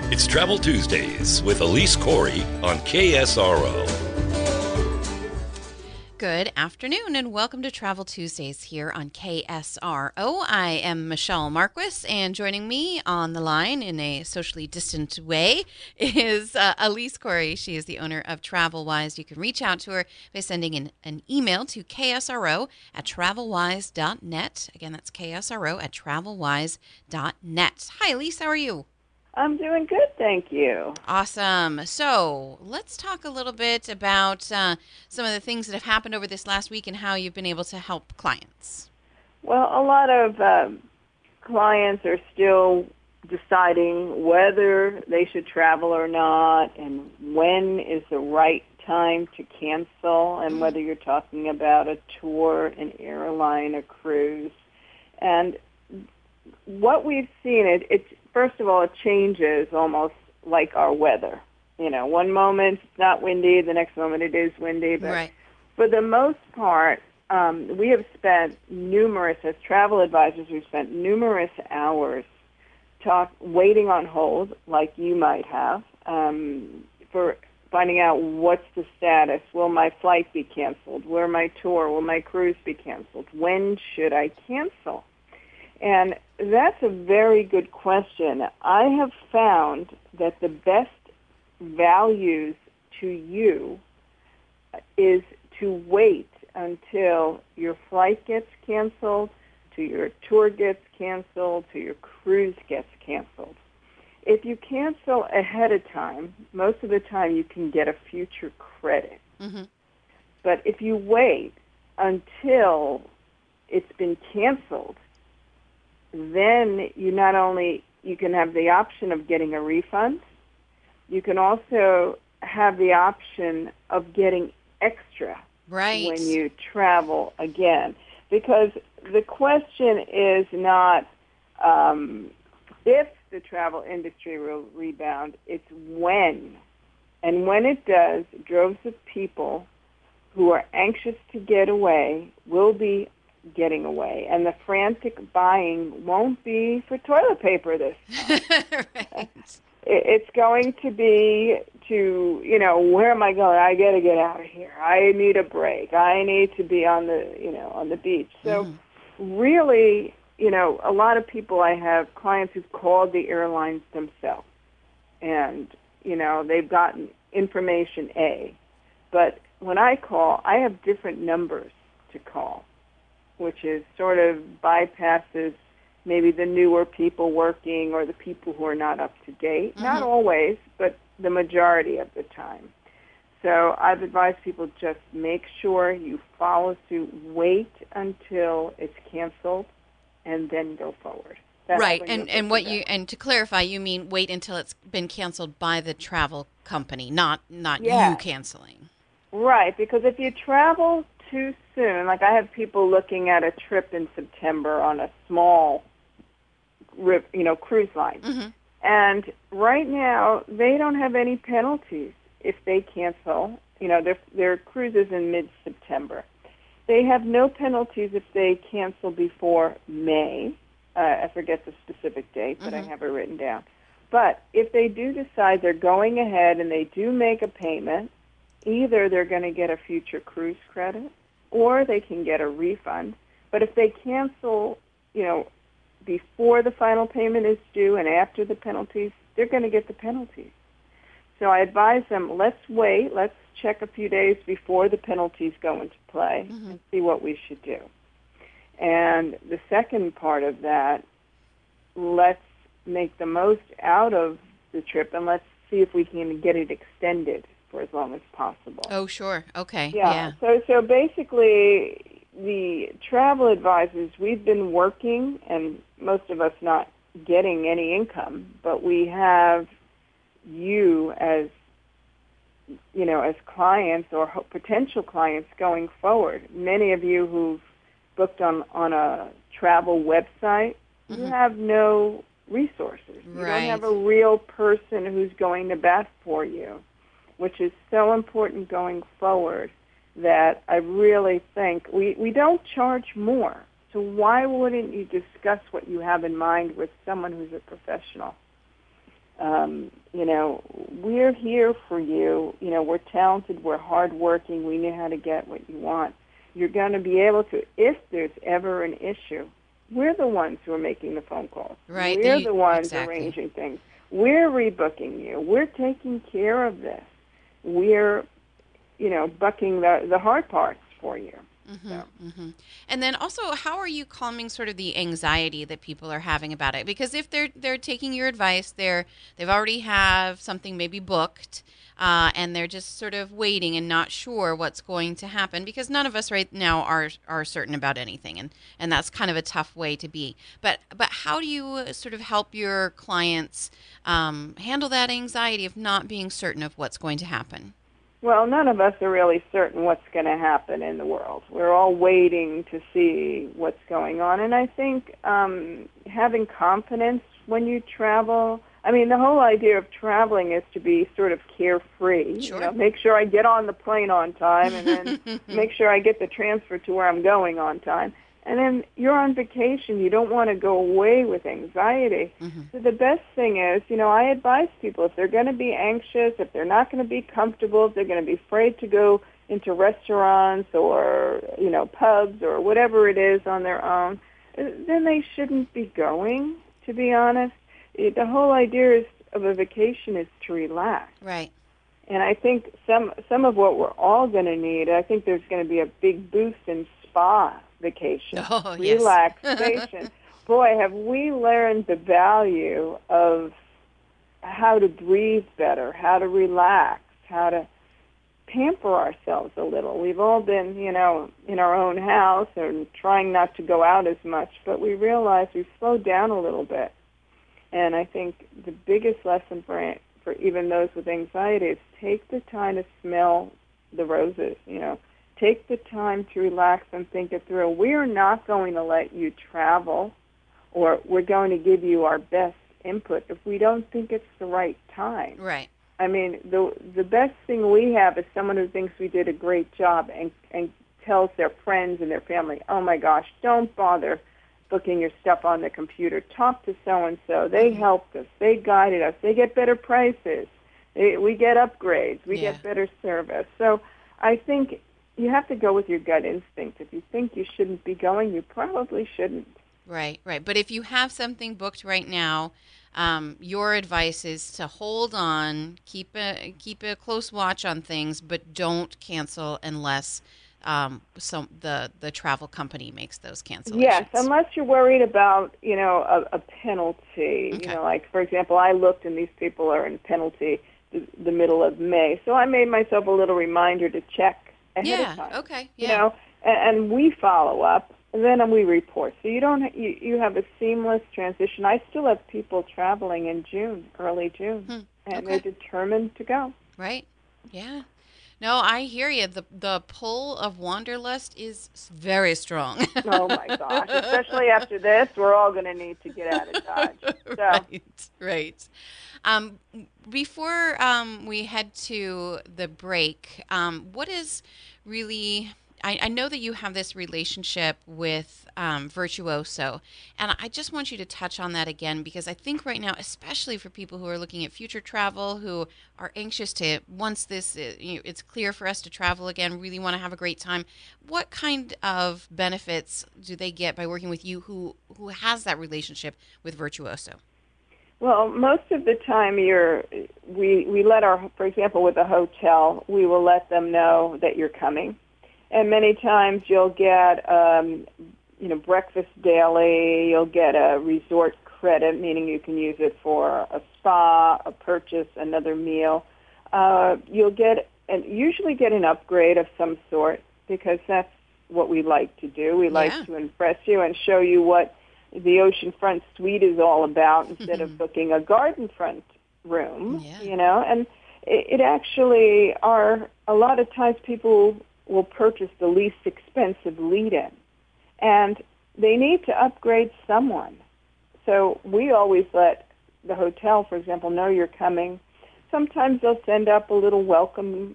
It's Travel Tuesdays with Elise Corey on KSRO. Good afternoon and welcome to Travel Tuesdays here on KSRO. I am Michelle Marquis, and joining me on the line in a socially distant way is Elise Corey. She is the owner of TravelWise. You can reach out to her by sending an email to ksro@travelwise.net. Again, that's ksro@travelwise.net. Hi, Elise. How are you? I'm doing good, thank you. Awesome. So let's talk a little bit about some of the things that have happened over this last week and how you've been able to help clients. Well, a lot of clients are still deciding whether they should travel or not and when is the right time to cancel, and whether you're talking about a tour, an airline, a cruise. And what we've seen, it's first of all, it changes almost like our weather. You know, one moment it's not windy, the next moment it is windy. But Right. for the most part, we have spent as travel advisors, we've spent numerous hours waiting on hold, like you might have, for finding out what's the status. Will my flight be canceled? Will my tour, will my cruise be canceled? When should I cancel? And that's a very good question. I have found that the best values to you is to wait until your flight gets canceled, to your tour gets canceled, to your cruise gets canceled. If you cancel ahead of time, most of the time you can get a future credit. Mm-hmm. But if you wait until it's been canceled, then you can have the option of getting a refund. You can also have the option of getting extra when you travel again. Because the question is not if the travel industry will rebound, it's when. And when it does, droves of people who are anxious to get away will be getting away, and the frantic buying won't be for toilet paper this time. Right. It's going to be where am I going? I got to get out of here. I need a break. I need to be on the beach. So really, a lot of people, I have clients who've called the airlines themselves, and, they've gotten information A. But when I call, I have different numbers to call, which is sort of bypasses maybe the newer people working or the people who are not up to date. Mm-hmm. Not always, but the majority of the time. So I've advised people just make sure you follow suit, wait until it's canceled, and then go forward. That's right, and to clarify, you mean wait until it's been canceled by the travel company, not you canceling. Right, because if you travel too soon, like I have people looking at a trip in September on a small, cruise line. Mm-hmm. And right now, they don't have any penalties if they cancel. Their cruise is in mid-September. They have no penalties if they cancel before May. I forget the specific date, but I have it written down. But if they do decide they're going ahead and they do make a payment, either they're going to get a future cruise credit or they can get a refund. But if they cancel, before the final payment is due and after the penalties, they're going to get the penalties. So I advise them, let's wait, let's check a few days before the penalties go into play and see what we should do. And the second part of that, let's make the most out of the trip and let's see if we can get it extended for as long as possible. Oh, sure. Okay. Yeah. So basically, the travel advisors, we've been working, and most of us not getting any income, but we have you as clients or potential clients going forward. Many of you who've booked on a travel website, you have no resources. You don't have a real person who's going to bat for you, which is so important going forward that I really think we don't charge more. So why wouldn't you discuss what you have in mind with someone who's a professional? We're here for you. We're talented, we're hardworking, we know how to get what you want. You're going to be able to, if there's ever an issue, we're the ones who are making the phone calls. Right. We're the ones exactly. arranging things. We're rebooking you. We're taking care of this. We're, bucking the hard parts for you. Mm-hmm, So. mm-hmm. And then also, how are you calming sort of the anxiety that people are having about it? Because if they're taking your advice, they've already have something maybe booked, and they're just sort of waiting and not sure what's going to happen. Because none of us right now are certain about anything, and that's kind of a tough way to be. But how do you sort of help your clients handle that anxiety of not being certain of what's going to happen? Well, none of us are really certain what's going to happen in the world. We're all waiting to see what's going on. And I think having confidence when you travel, the whole idea of traveling is to be sort of carefree. Sure. Make sure I get on the plane on time, and then make sure I get the transfer to where I'm going on time. And then you're on vacation. You don't want to go away with anxiety. Mm-hmm. So the best thing is, I advise people, if they're going to be anxious, if they're not going to be comfortable, if they're going to be afraid to go into restaurants or, pubs or whatever it is on their own, then they shouldn't be going, to be honest. The whole idea of a vacation is to relax. Right. And I think some of what we're all going to need, I think there's going to be a big boost in spa vacation, relaxation. Boy, have we learned the value of how to breathe better, how to relax, how to pamper ourselves a little. We've all been, in our own house and trying not to go out as much, but we realize we've slowed down a little bit. And I think the biggest lesson for even those with anxiety is take the time to smell the roses, Take the time to relax and think it through. We're not going to let you travel, or we're going to give you our best input if we don't think it's the right time. Right. The best thing we have is someone who thinks we did a great job and tells their friends and their family, oh my gosh, don't bother booking your stuff on the computer. Talk to so-and-so. They helped us. They guided us. They get better prices. We get upgrades. We get better service. So I think you have to go with your gut instinct. If you think you shouldn't be going, you probably shouldn't. Right. But if you have something booked right now, your advice is to hold on, keep a close watch on things, but don't cancel unless the travel company makes those cancellations. Yes, unless you're worried about a penalty. Okay. Like for example, I looked and these people are in penalty the middle of May, so I made myself a little reminder to check ahead of time. Okay. Yeah. And we follow up, and then we report. So you have a seamless transition. I still have people traveling in early June, and they're determined to go. Right. Yeah. No, I hear you. The pull of wanderlust is very strong. Oh my gosh! Especially after this, we're all going to need to get out of Dodge. So. Right. Before we head to the break, what is really... I know that you have this relationship with Virtuoso, and I just want you to touch on that again, because I think right now, especially for people who are looking at future travel, who are anxious to, once this it's clear for us to travel again, really want to have a great time, what kind of benefits do they get by working with you who has that relationship with Virtuoso? Well, most of the time we let for example, with a hotel, we will let them know that you're coming. And many times you'll get, breakfast daily. You'll get a resort credit, meaning you can use it for a spa, a purchase, another meal. You'll usually get an upgrade of some sort, because that's what we like to do. We like to impress you and show you what the oceanfront suite is all about instead of booking a garden front room. And it actually a lot of times people will purchase the least expensive lead-in, and they need to upgrade someone. So we always let the hotel, for example, know you're coming. Sometimes they'll send up a little welcome,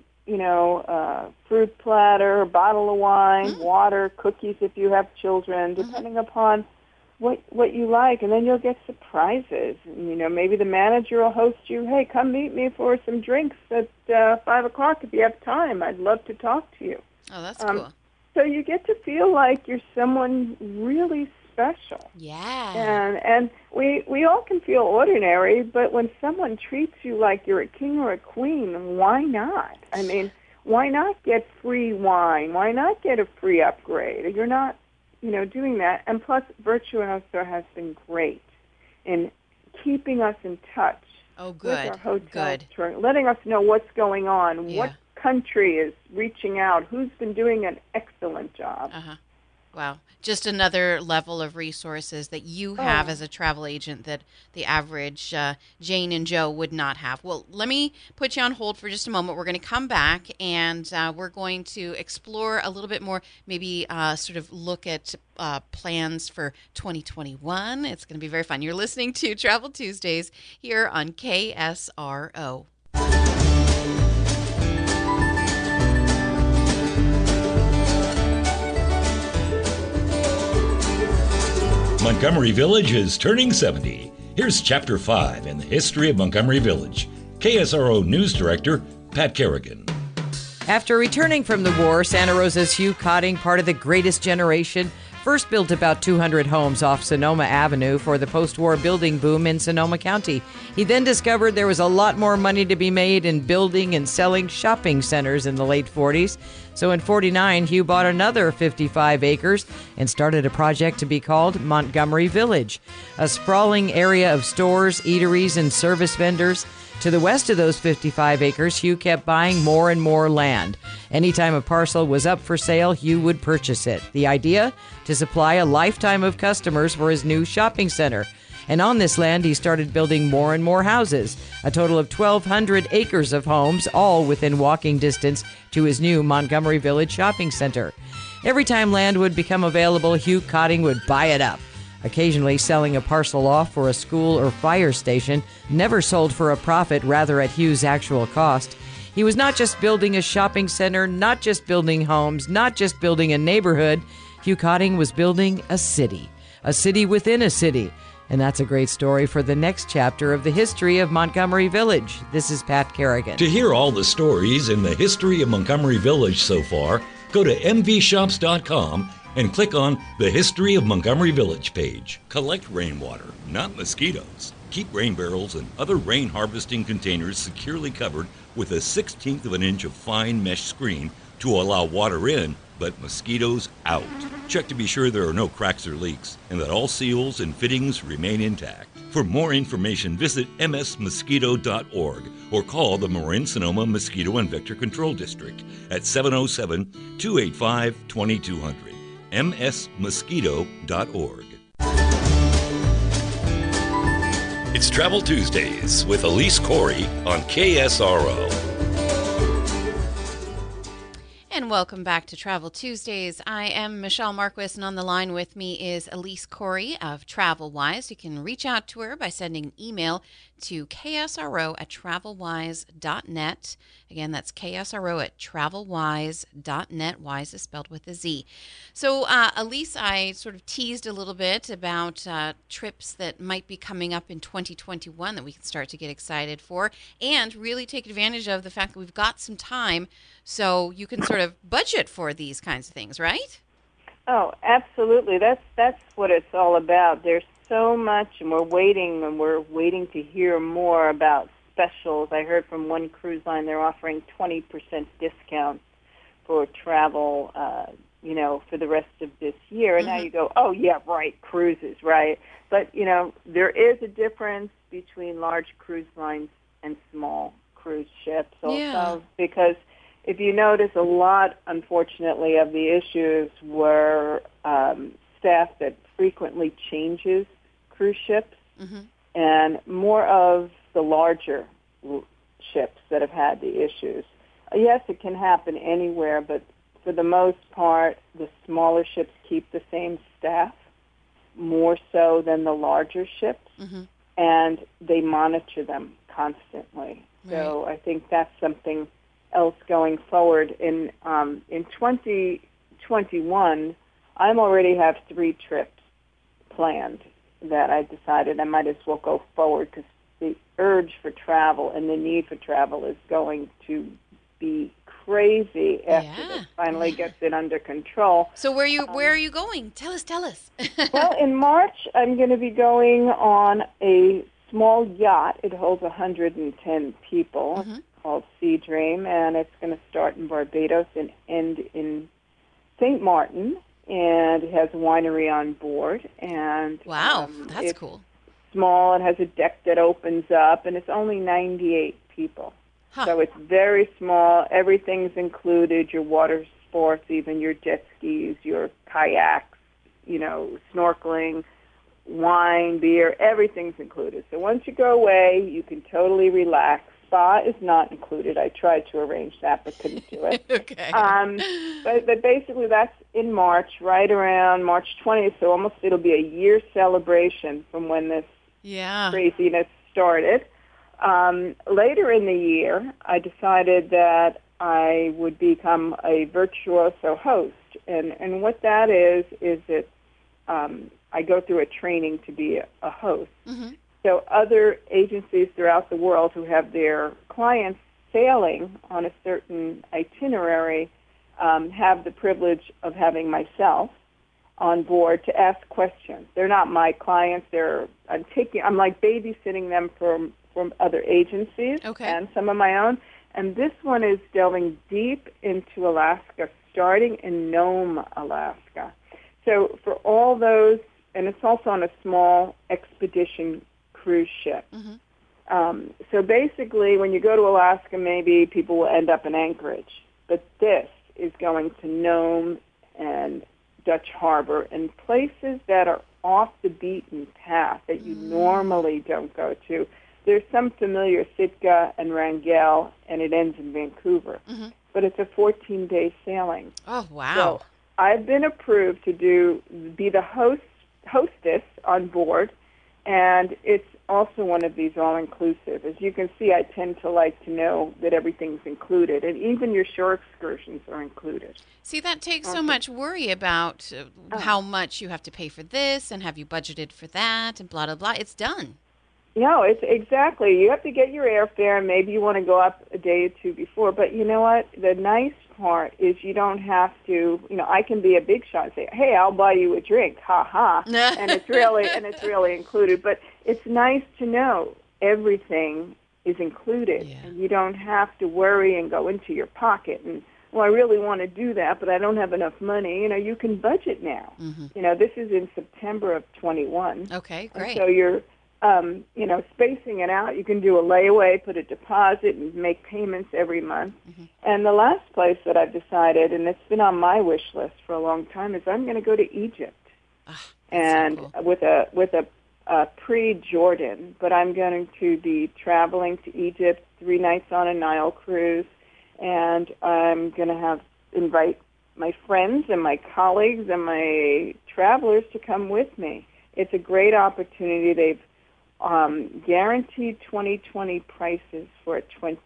fruit platter, a bottle of wine, water, cookies if you have children, depending upon what you like, and then you'll get surprises. Maybe the manager will host you. Hey, come meet me for some drinks at 5:00 if you have time. I'd love to talk to you. Oh, that's cool. So you get to feel like you're someone really special. Yeah. And we all can feel ordinary, but when someone treats you like you're a king or a queen, why not? I mean, why not get free wine? Why not get a free upgrade? You're not, doing that. And plus, Virtuoso has been great in keeping us in touch with our hotel, letting us know what's going on, what country is reaching out, who's been doing an excellent job. Wow. Just another level of resources that you have as a travel agent that the average Jane and Joe would not have. Well, let me put you on hold for just a moment. We're going to come back, and we're going to explore a little bit more, maybe sort of look at plans for 2021. It's going to be very fun. You're listening to Travel Tuesdays here on KSRO. Montgomery Village is turning 70. Here's Chapter 5 in the history of Montgomery Village. KSRO News Director Pat Kerrigan. After returning from the war, Santa Rosa's Hugh Cotting, part of the greatest generation, first built about 200 homes off Sonoma Avenue for the post-war building boom in Sonoma County. He then discovered there was a lot more money to be made in building and selling shopping centers in the late 40s. So in 49, Hugh bought another 55 acres and started a project to be called Montgomery Village, a sprawling area of stores, eateries, and service vendors. To the west of those 55 acres, Hugh kept buying more and more land. Anytime a parcel was up for sale, Hugh would purchase it. The idea? To supply a lifetime of customers for his new shopping center. And on this land, he started building more and more houses, a total of 1,200 acres of homes, all within walking distance to his new Montgomery Village shopping center. Every time land would become available, Hugh Cotting would buy it up, occasionally selling a parcel off for a school or fire station, never sold for a profit, rather at Hugh's actual cost. He was not just building a shopping center, not just building homes, not just building a neighborhood. Hugh Cotting was building a city within a city. And that's a great story for the next chapter of the history of Montgomery Village. This is Pat Kerrigan. To hear all the stories in the history of Montgomery Village so far, go to mvshops.com and click on the History of Montgomery Village page. Collect rainwater, not mosquitoes. Keep rain barrels and other rain harvesting containers securely covered with a 1/16 of an inch of fine mesh screen to allow water in, but mosquitoes out. Check to be sure there are no cracks or leaks and that all seals and fittings remain intact. For more information, visit msmosquito.org or call the Marin-Sonoma Mosquito and Vector Control District at 707-285-2200. msmosquito.org. It's Travel Tuesdays with Elise Corey on KSRO. And welcome back to Travel Tuesdays. I am Michelle Marquis, and on the line with me is Elise Corey of TravelWise. You can reach out to her by sending an email to ksro@travelwise.net. Again, that's ksro@travelwise.net. Wise is spelled with a Z. So, Elise, I sort of teased a little bit about trips that might be coming up in 2021 that we can start to get excited for and really take advantage of the fact that we've got some time so you can sort of budget for these kinds of things, right? Oh, absolutely. That's what it's all about. There's so much, and we're waiting to hear more about specials. I heard from one cruise line they're offering 20% discounts for travel, for the rest of this year. And now you go, oh, yeah, right, cruises, right? But, there is a difference between large cruise lines and small cruise ships also, because if you notice, a lot, unfortunately, of the issues were staff that frequently changes cruise ships, and more of the larger ships that have had the issues. Yes, it can happen anywhere, but for the most part, the smaller ships keep the same staff, more so than the larger ships, and they monitor them constantly. Right. So I think that's something else going forward. In 2021, I already have 3 trips planned that I decided I might as well go forward, because the urge for travel and the need for travel is going to be crazy after this finally gets it under control. So where are you going? Tell us. Well, in March, I'm going to be going on a small yacht. It holds 110 people. It's called Sea Dream, and it's going to start in Barbados and end in St. Martin, and it has a winery on board. And wow, that's cool. Small. It has a deck that opens up, and it's only 98 people. So it's very small. Everything's included, your water sports, even your jet skis, your kayaks, snorkeling, wine, beer, everything's included. So once you go away, you can totally relax. Spa is not included. I tried to arrange that, but couldn't do it. Okay. But basically that's in March, right around March 20th, so almost it'll be a year celebration from when this craziness started. Later in the year, I decided that I would become a virtuoso host. And what that is that I go through a training to be a host. So other agencies throughout the world who have their clients sailing on a certain itinerary have the privilege of having myself on board to ask questions. They're not my clients. I'm like babysitting them from other agencies and some of my own. And this one is delving deep into Alaska, starting in Nome, Alaska. So for all those, and it's also on a small expedition cruise ship. So basically, when you go to Alaska, maybe people will end up in Anchorage. But this is going to Nome and Dutch Harbor and places that are off the beaten path that you normally don't go to. There's some familiar Sitka and Wrangell, and it ends in Vancouver. But it's a 14-day sailing. Oh, wow. So I've been approved to be the hostess on board, and it's also one of these all-inclusive. As you can see, I tend to like to know that everything's included, and even your shore excursions are included. See, that takes so much worry about how much you have to pay for this, and have you budgeted for that, and blah, blah, blah. It's done. No, it's exactly. You have to get your airfare, and maybe you want to go up a day or two before. But you know what? The nice part is you don't have to. I can be a big shot and say, "Hey, I'll buy you a drink." Ha ha. and it's really included. But it's nice to know everything is included, and you don't have to worry and go into your pocket and, well, I really want to do that, but I don't have enough money. You can budget now. This is in September of 21. Okay, great. And so you're spacing it out. You can do a layaway, put a deposit, and make payments every month. And the last place that I've decided, and it's been on my wish list for a long time, is I'm going to go to Egypt. And so cool. with a pre-Jordan, but I'm going to be traveling to Egypt 3 nights on a Nile cruise, and I'm going to invite my friends and my colleagues and my travelers to come with me. It's a great opportunity. They've guaranteed 2020 prices for a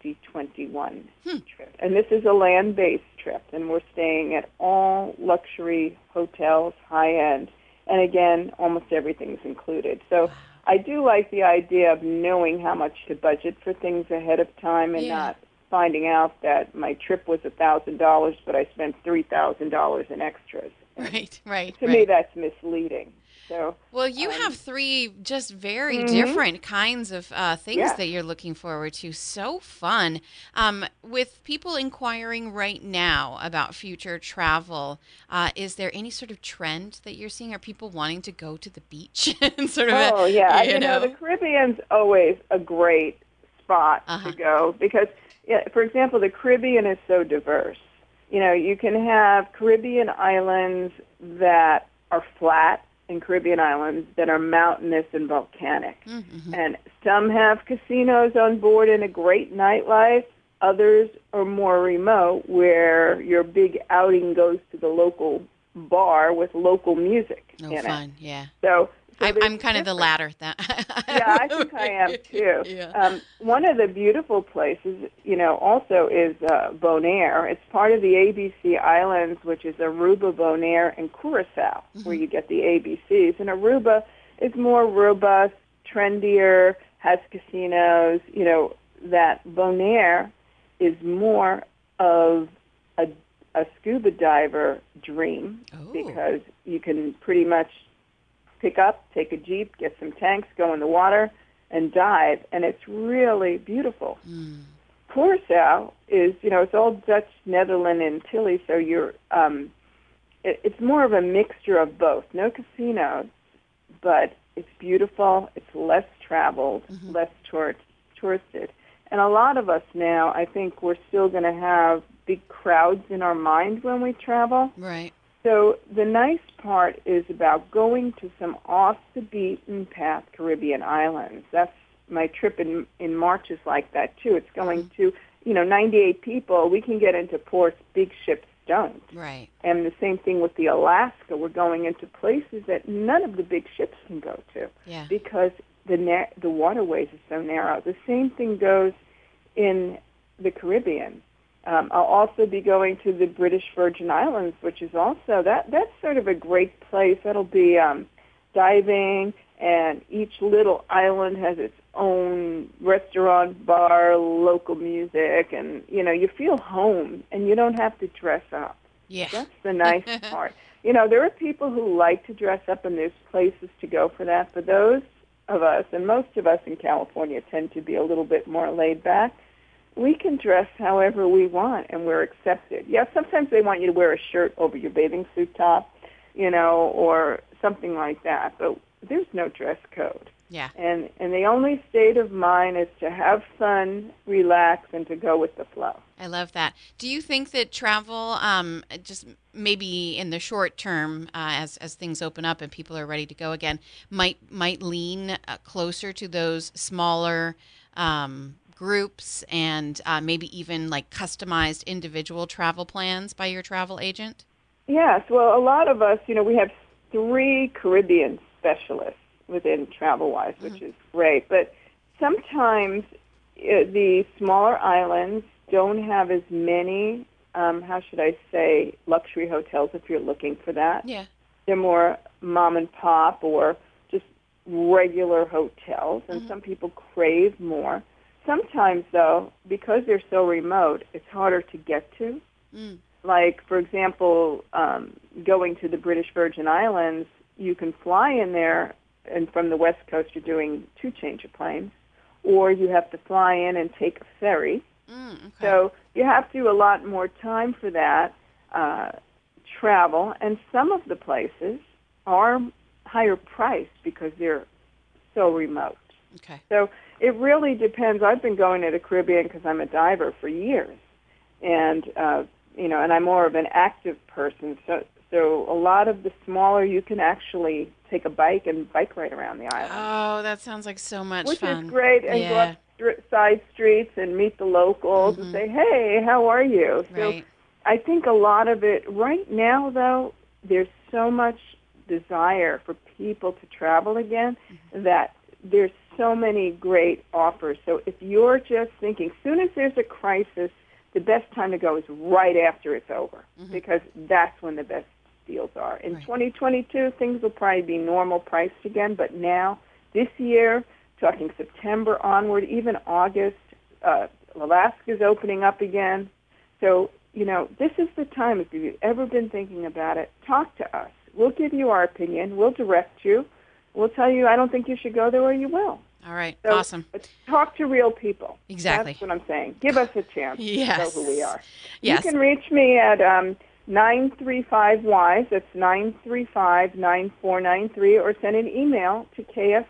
2021 trip. And this is a land-based trip, and we're staying at all luxury hotels, high-end. And again, almost everything's included. So I do like the idea of knowing how much to budget for things ahead of time and not finding out that my trip was $1,000, but I spent $3,000 in extras. Right. To me, that's misleading. So, well, you have 3 just very different kinds of things that you're looking forward to. So fun. With people inquiring right now about future travel, is there any sort of trend that you're seeing? Are people wanting to go to the beach? and sort of the Caribbean's always a great spot to go because, for example, the Caribbean is so diverse. You can have Caribbean islands that are flat and Caribbean islands that are mountainous and volcanic. And some have casinos on board and a great nightlife. Others are more remote where your big outing goes to the local bar with local music in fun. it. Yeah. So I'm kind of the latter. Yeah, I think I am too. Yeah. One of the beautiful places, also is Bonaire. It's part of the ABC Islands, which is Aruba, Bonaire, and Curacao, where you get the ABCs. And Aruba is more robust, trendier, has casinos. That Bonaire is more of a scuba diver dream because you can pretty much pick up, take a Jeep, get some tanks, go in the water, and dive, and it's really beautiful. Curacao is, it's all Dutch, Netherlands, and Antilles, so it's more of a mixture of both. No casinos, but it's beautiful, it's less traveled, less touristed. And a lot of us now, I think we're still going to have big crowds in our mind when we travel. Right. So the nice part is about going to some off-the-beaten-path Caribbean islands. That's my trip in March is like that, too. It's going to, 98 people. We can get into ports big ships don't. Right. And the same thing with the Alaska. We're going into places that none of the big ships can go to because the waterways are so narrow. The same thing goes in the Caribbean. I'll also be going to the British Virgin Islands, which is also, that's sort of a great place. That'll be diving, and each little island has its own restaurant, bar, local music, and, you feel home, and you don't have to dress up. Yeah. That's the nice part. There are people who like to dress up, and there's places to go for that. For those of us, and most of us in California tend to be a little bit more laid back, we can dress however we want, and we're accepted. Yeah, sometimes they want you to wear a shirt over your bathing suit top, or something like that, but there's no dress code. Yeah. And the only state of mind is to have fun, relax, and to go with the flow. I love that. Do you think that travel, just maybe in the short term, as things open up and people are ready to go again, might lean closer to those smaller groups and maybe even like customized individual travel plans by your travel agent? Yes. Well, a lot of us, we have 3 Caribbean specialists within TravelWise, which is great. But sometimes the smaller islands don't have as many, luxury hotels if you're looking for that. Yeah. They're more mom and pop or just regular hotels, and some people crave more. Sometimes, though, because they're so remote, it's harder to get to. Like, for example, going to the British Virgin Islands, you can fly in there, and from the West Coast you're doing 2 change of planes, or you have to fly in and take a ferry. Okay. So you have to do a lot more time for that travel, and some of the places are higher priced because they're so remote. Okay. So it really depends. I've been going to the Caribbean because I'm a diver for years, and and I'm more of an active person. So a lot of the smaller, you can actually take a bike and bike right around the island. Oh, that sounds like so much fun. Which is great, and go up side streets and meet the locals and say, hey, how are you? Right. So I think a lot of it, right now, though, there's so much desire for people to travel again that there's so many great offers. So if you're just thinking, soon as there's a crisis, the best time to go is right after it's over because that's when the best deals are. In 2022, things will probably be normal priced again, but now, this year, talking September onward, even August, Alaska's opening up again. So, this is the time. If you've ever been thinking about it, talk to us. We'll give you our opinion. We'll direct you. We'll tell you, I don't think you should go there, or you will. All right. So, awesome. Talk to real people. Exactly. That's what I'm saying. Give us a chance to know who we are. Yes. You can reach me at 935-WISE. That's 935-9493, or send an email to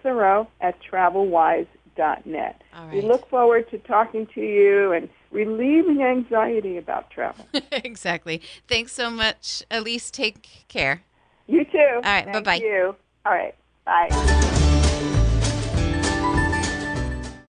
ksro@travelwise.net. All right. We look forward to talking to you and relieving anxiety about travel. Exactly. Thanks so much, Elise. Take care. You too. All right. Bye-bye. Thank you. All right. Bye.